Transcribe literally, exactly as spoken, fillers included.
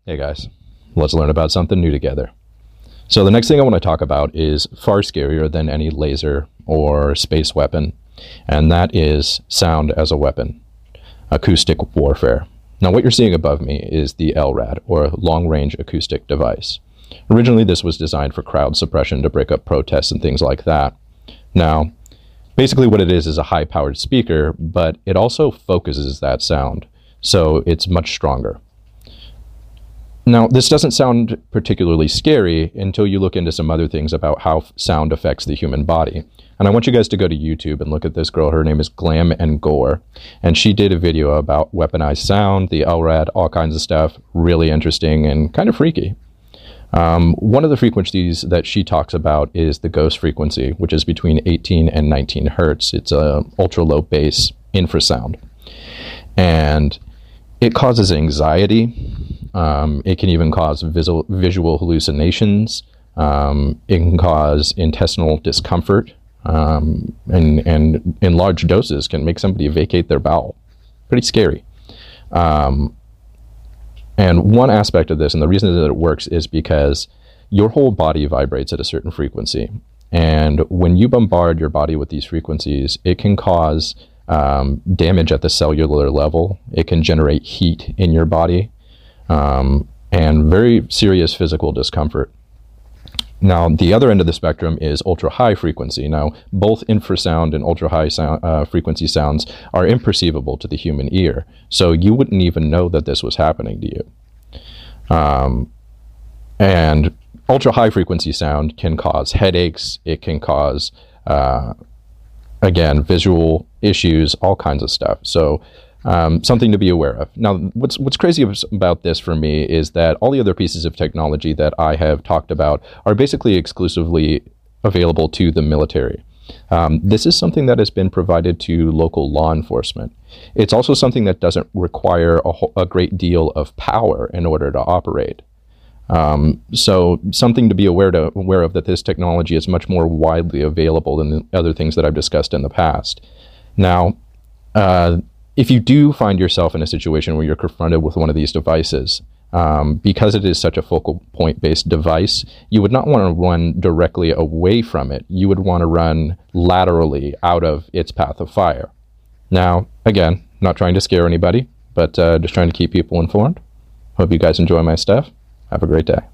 Hey guys, let's learn about something new together. So the next thing I want to talk about is far scarier than any laser or space weapon, and that is sound as a weapon, acoustic warfare. Now what you're seeing above me is the L RAD, or Long Range Acoustic Device. Originally this was designed for crowd suppression to break up protests and things like that. Now, basically what it is is a high-powered speaker, but it also focuses that sound, so it's much stronger. Now, this doesn't sound particularly scary until you look into some other things about how sound affects the human body. And I want you guys to go to YouTube and look at this girl. Her name is Glam and Gore. And she did a video about weaponized sound, the L RAD, all kinds of stuff. Really interesting and kind of freaky. Um, one of the frequencies that she talks about is the ghost frequency, which is between eighteen and nineteen hertz. It's a ultra low bass infrasound. And it causes anxiety. Um, it can even cause visual, visual hallucinations. Um, it can cause intestinal discomfort, um, and, and in large doses can make somebody vacate their bowel. Pretty scary. Um, and one aspect of this, and the reason that it works, is because your whole body vibrates at a certain frequency. And when you bombard your body with these frequencies, it can cause um, damage at the cellular level. It can generate heat in your body. Um, and very serious physical discomfort. Now, the other end of the spectrum is ultra-high frequency. Now, both infrasound and ultra-high sound, uh, frequency sounds are imperceivable to the human ear, so you wouldn't even know that this was happening to you. Um, and ultra-high frequency sound can cause headaches. It can cause, uh, again, visual issues, all kinds of stuff. So, Um, something to be aware of. Now, what's what's crazy about this for me is that all the other pieces of technology that I have talked about are basically exclusively available to the military. Um, this is something that has been provided to local law enforcement. It's also something that doesn't require a, whole, a great deal of power in order to operate. Um, so something to be aware, to, aware of that this technology is much more widely available than the other things that I've discussed in the past. Now, uh, if you do find yourself in a situation where you're confronted with one of these devices, um, because it is such a focal point-based device, you would not want to run directly away from it. You would want to run laterally out of its path of fire. Now, again, not trying to scare anybody, but uh, just trying to keep people informed. Hope you guys enjoy my stuff. Have a great day.